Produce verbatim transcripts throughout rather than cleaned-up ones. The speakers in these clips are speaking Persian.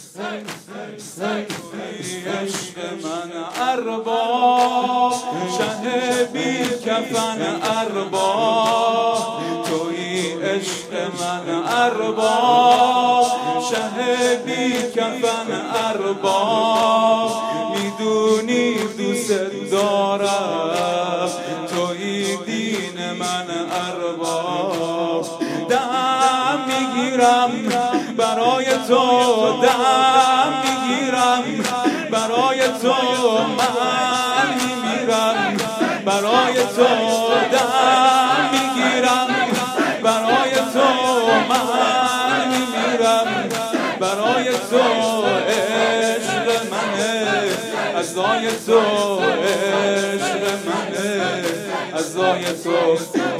عشق من ارباب، شه بی کفن ارباب، توی عشق من ارباب، شه بی کفن ارباب، میدونی دوست دارم، توی دین من ارباب، دم میگیرم برای تو، دم میگیرم برای تو، من میمیرم برای تو، دم میگیرم برای تو، من میمیرم برای تو، عشق منه عزای تو، عشق منه عزای تو.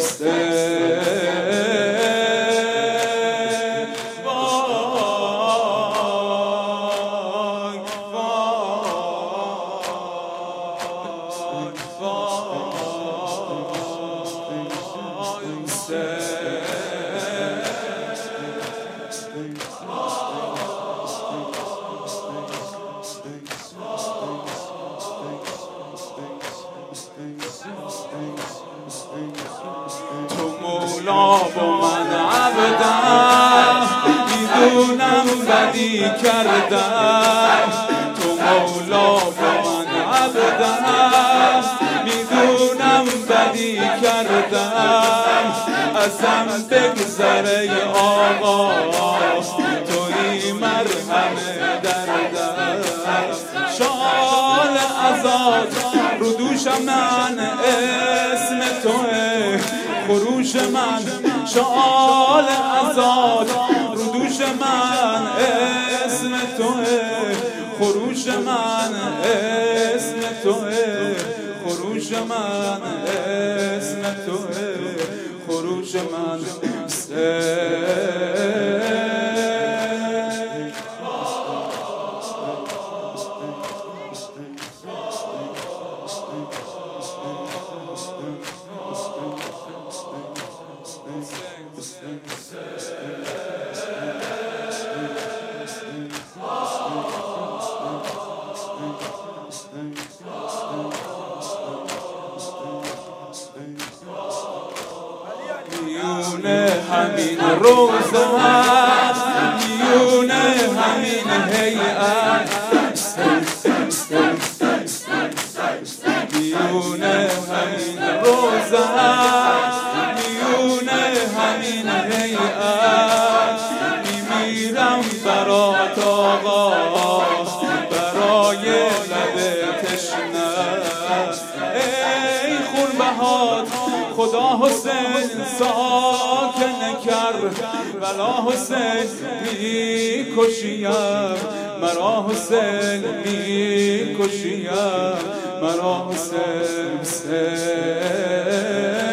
تو مولا با من عبدم، میدونم بدی کردم، تو مولا با من عبدم، میدونم بدی کردم، ازم بگذره آقا، توی مرهم دردم، شال ازاد رو دوشم من اسم توه، خروش من شال ازاد رو دوش من اسم توه، خروش من اسم توه، خروش من اسم توه، خروش من میونه همین روزه هست، میونه همین هیئت، میونه همین روزه هست، میونه همین هیئت، میمیرم برات آقا، برای لب تشنه، ای خونبهات خدا حسین ساکن کرد، بلا حسین میکشیم مرا، حسین میکشیم مرا، حسین حسین